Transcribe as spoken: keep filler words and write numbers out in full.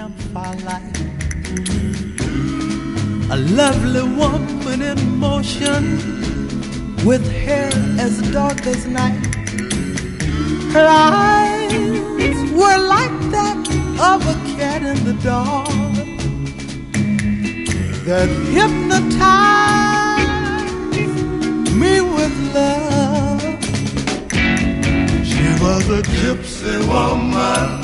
campfire light. A lovely woman in motion, with hair as dark as night. Her eyes were like that of a cat in the dark that hypnotized me with love. She was a gypsy woman